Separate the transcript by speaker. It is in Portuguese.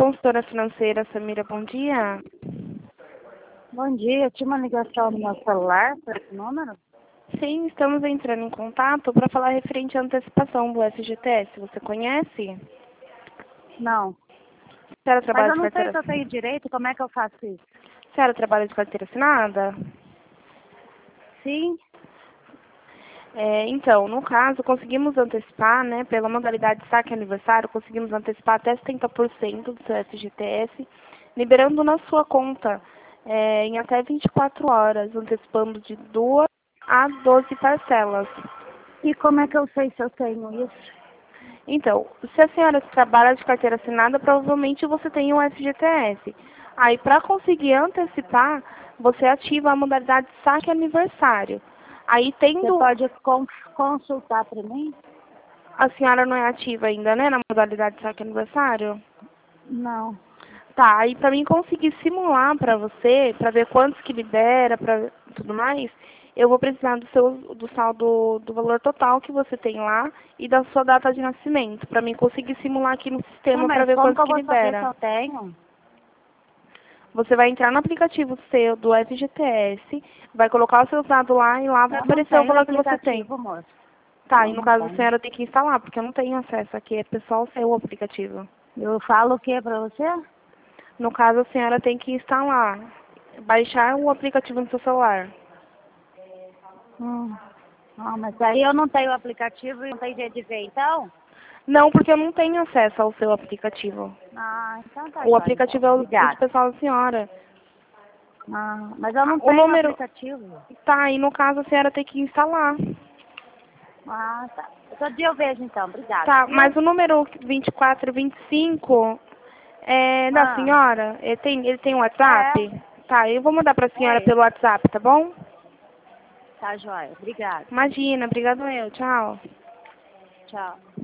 Speaker 1: consultora financeira, Samira, bom dia.
Speaker 2: Bom dia, eu tinha uma ligação no meu celular para esse número?
Speaker 1: Sim, estamos entrando em contato para falar referente à antecipação do FGTS. Você conhece?
Speaker 2: Não.
Speaker 1: A senhora
Speaker 2: Mas
Speaker 1: trabalha
Speaker 2: eu
Speaker 1: de
Speaker 2: não sei
Speaker 1: carteira...
Speaker 2: se eu tenho direito, como é que eu faço isso?
Speaker 1: A senhora trabalha de carteira assinada?
Speaker 2: Sim,
Speaker 1: Então, no caso, conseguimos antecipar, né, pela modalidade saque aniversário, conseguimos antecipar até 70% do seu FGTS, liberando na sua conta em até 24 horas, antecipando de 2 a 12 parcelas.
Speaker 2: e como é que eu sei se eu tenho isso?
Speaker 1: Então, se a senhora trabalha de carteira assinada, provavelmente você tem um FGTS. Aí, para conseguir antecipar, você ativa a modalidade saque aniversário. Aí,
Speaker 2: Você
Speaker 1: tendo...
Speaker 2: pode consultar para mim?
Speaker 1: A senhora não é ativa ainda, né, na modalidade saque aniversário?
Speaker 2: Não.
Speaker 1: Tá, aí para mim conseguir simular para você, para ver quantos que libera, para tudo mais, eu vou precisar do saldo do valor total que você tem lá e da sua data de nascimento, para mim conseguir simular aqui no
Speaker 2: Não,
Speaker 1: sistema para
Speaker 2: mas
Speaker 1: ver
Speaker 2: como que
Speaker 1: quantos
Speaker 2: eu
Speaker 1: que
Speaker 2: vou saber se
Speaker 1: libera.
Speaker 2: eu tenho?
Speaker 1: Você vai entrar no aplicativo seu do FGTS, vai colocar os seus dados lá e lá vai
Speaker 2: Eu não
Speaker 1: aparecer o
Speaker 2: tenho
Speaker 1: valor que você tem.
Speaker 2: aplicativo, moço.
Speaker 1: Tá,
Speaker 2: Eu
Speaker 1: e no
Speaker 2: não
Speaker 1: caso a
Speaker 2: tenho.
Speaker 1: senhora tem que instalar, porque eu não tenho acesso aqui, é pessoal seu o aplicativo.
Speaker 2: Eu falo o que para você?
Speaker 1: No caso, a senhora tem que instalar, baixar o aplicativo no seu celular.
Speaker 2: Não, mas aí eu não tenho aplicativo e não tenho jeito de ver, então?
Speaker 1: Não, porque eu não tenho acesso ao seu aplicativo.
Speaker 2: Ah, então tá
Speaker 1: O
Speaker 2: jóia, então.
Speaker 1: aplicativo é o do
Speaker 2: Obrigada.
Speaker 1: pessoal da senhora.
Speaker 2: Ah, mas eu não
Speaker 1: O
Speaker 2: tenho
Speaker 1: número...
Speaker 2: aplicativo.
Speaker 1: Tá, e no caso a senhora tem que instalar.
Speaker 2: Ah, tá. Outro dia eu vejo então. Obrigada,
Speaker 1: Tá,
Speaker 2: viu?
Speaker 1: mas o número 2425 é da
Speaker 2: Ah,
Speaker 1: senhora? Ele tem
Speaker 2: é.
Speaker 1: WhatsApp? Tá, eu vou mandar pra senhora
Speaker 2: É esse.
Speaker 1: pelo WhatsApp, tá bom?
Speaker 2: Tá, joia. Obrigada.
Speaker 1: Imagina, obrigado eu, tchau.
Speaker 2: Tchau.